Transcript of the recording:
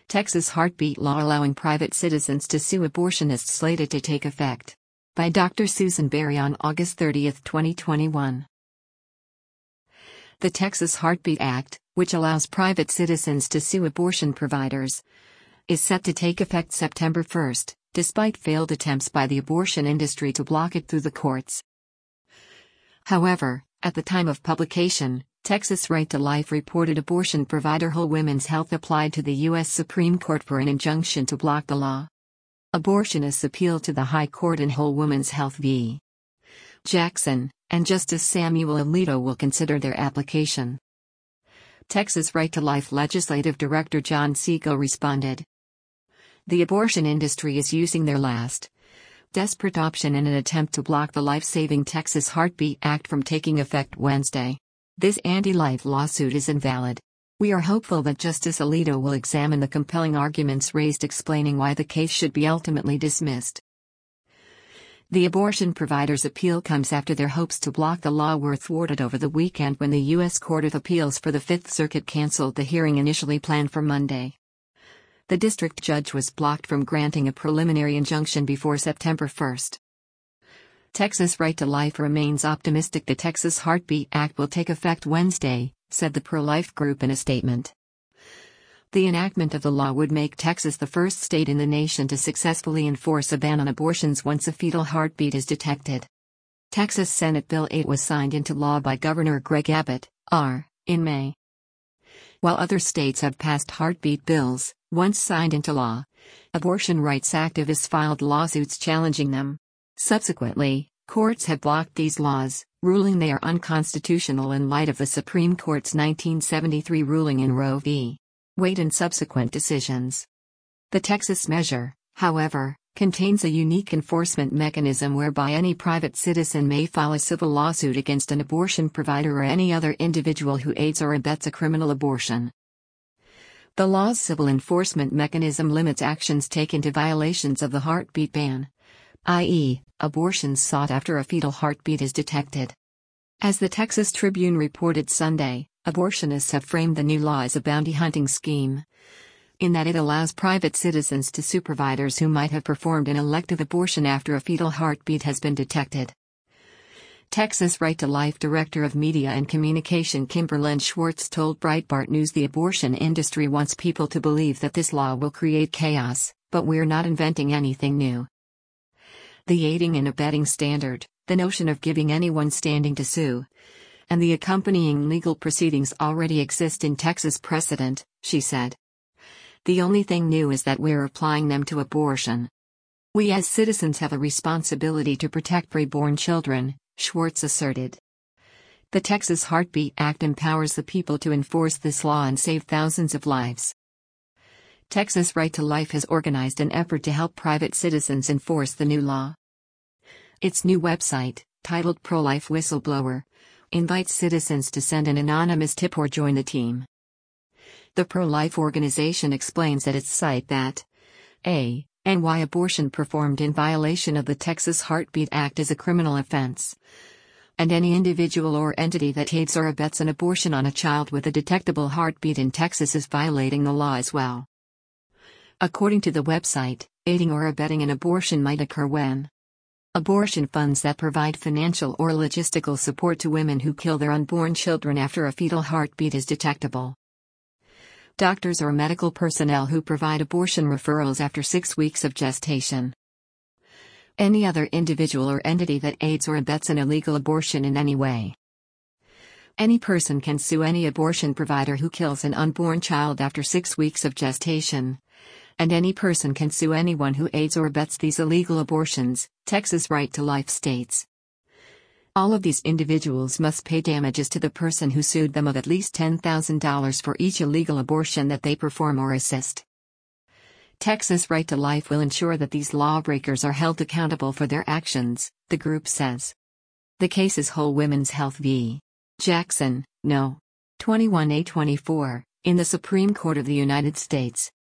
Texas heartbeat law allowing private citizens to sue abortionists slated to take effect. By Dr. Susan Berry on August 30, 2021. The Texas Heartbeat Act, which allows private citizens to sue abortion providers, is set to take effect September 1, despite failed attempts by the abortion industry to block it through the courts. However, at the time of publication, Texas Right to Life reported abortion provider Whole Women's Health applied to the U.S. Supreme Court for an injunction to block the law. Abortionists appealed to the High Court in Whole Women's Health v. Jackson, and Justice Samuel Alito will consider their application. Texas Right to Life Legislative Director John Siegel responded. The abortion industry is using their last desperate option in an attempt to block the life-saving Texas Heartbeat Act from taking effect Wednesday. This anti-life lawsuit is invalid. We are hopeful that Justice Alito will examine the compelling arguments raised explaining why the case should be ultimately dismissed. The abortion providers' appeal comes after their hopes to block the law were thwarted over the weekend when the U.S. Court of Appeals for the Fifth Circuit canceled the hearing initially planned for Monday. The district judge was blocked from granting a preliminary injunction before September 1. Texas Right to Life remains optimistic the Texas Heartbeat Act will take effect Wednesday, said the pro-life group in a statement. The enactment of the law would make Texas the first state in the nation to successfully enforce a ban on abortions once a fetal heartbeat is detected. Texas Senate Bill 8 was signed into law by Governor Greg Abbott, in May. While other states have passed heartbeat bills, once signed into law, abortion rights activists filed lawsuits challenging them. Subsequently, courts have blocked these laws, ruling they are unconstitutional in light of the Supreme Court's 1973 ruling in Roe v. Wade and subsequent decisions. The Texas measure, however, contains a unique enforcement mechanism whereby any private citizen may file a civil lawsuit against an abortion provider or any other individual who aids or abets a criminal abortion. The law's civil enforcement mechanism limits actions taken to violations of the heartbeat ban, i.e., abortions sought after a fetal heartbeat is detected. As the Texas Tribune reported Sunday, abortionists have framed the new law as a bounty hunting scheme, in that it allows private citizens to sue providers who might have performed an elective abortion after a fetal heartbeat has been detected. Texas Right to Life Director of Media and Communication Kimberlyn Schwartz told Breitbart News the abortion industry wants people to believe that this law will create chaos, but we're not inventing anything new. The aiding and abetting standard, the notion of giving anyone standing to sue, and the accompanying legal proceedings already exist in Texas precedent, she said. The only thing new is that we're applying them to abortion. We as citizens have a responsibility to protect preborn children, Schwartz asserted. The Texas Heartbeat Act empowers the people to enforce this law and save thousands of lives. Texas Right to Life has organized an effort to help private citizens enforce the new law. Its new website, titled Pro-Life Whistleblower, invites citizens to send an anonymous tip or join the team. The pro-life organization explains at its site that and why abortion performed in violation of the Texas Heartbeat Act is a criminal offense, and any individual or entity that aids or abets an abortion on a child with a detectable heartbeat in Texas is violating the law as well. According to the website, aiding or abetting an abortion might occur when abortion funds that provide financial or logistical support to women who kill their unborn children after a fetal heartbeat is detectable. Doctors or medical personnel who provide abortion referrals after 6 weeks of gestation. Any other individual or entity that aids or abets an illegal abortion in any way. Any person can sue any abortion provider who kills an unborn child after 6 weeks of gestation. And any person can sue anyone who aids or abets these illegal abortions, Texas Right to Life states. All of these individuals must pay damages to the person who sued them of at least $10,000 for each illegal abortion that they perform or assist. Texas Right to Life will ensure that these lawbreakers are held accountable for their actions, the group says. The case is Whole Women's Health v. Jackson, No. 21A24, in the Supreme Court of the United States.